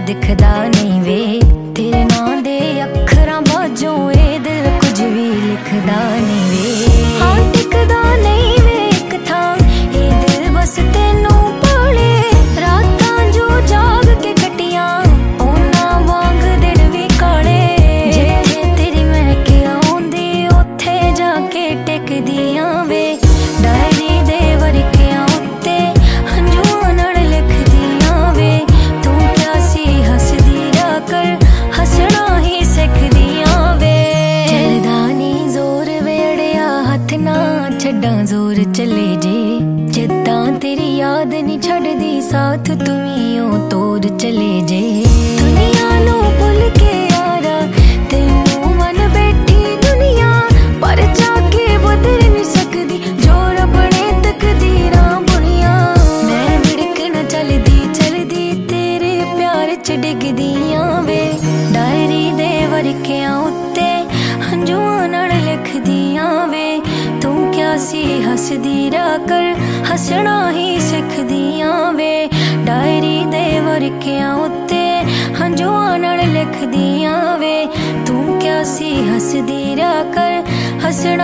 दिखदा नहीं वे तेरे नां दे अखरां बाजों ए दिल कुछ भी लिखदा नहीं वे हाँ टिकदा नहीं वे एक थां ए दिल बस तेनू पाले रातां जो जाग के कटियां ओना वांग दिन भी काले जिथे तेरी महक आउंदी उत्थे जाके टिकदियां वे डायरी दे वरकियां उत्ते हंझूआं नाल लिखदियां वे तू क्या सी हसदी रा कर हसना ही सिखदियां वे चलदा नी जोर वेड़िया हथ ना छड्डां जोर चले जे जिद्दां तेरी याद नी छड्डदी साथ तुमियों तोड़ चले जे दुनिया नू भुल के यारा तैनू मन बैठी दुनिया पर जाके बदल नहीं सकदी जो रब ने तकदीरां बुनियां मैं विड़क न चलदी तेरे प्यार च डिगदियां वे डायरी दे वरकियां उत्ते हंझूआं नाल लिखदियां वे तू क्या सी हसदी रा कर हसना ही सिखदियां वे डायरी दे वरकियां उत्ते हंझूआं नाल लिखदियां वे तू क्या सी हसदी रा कर हसना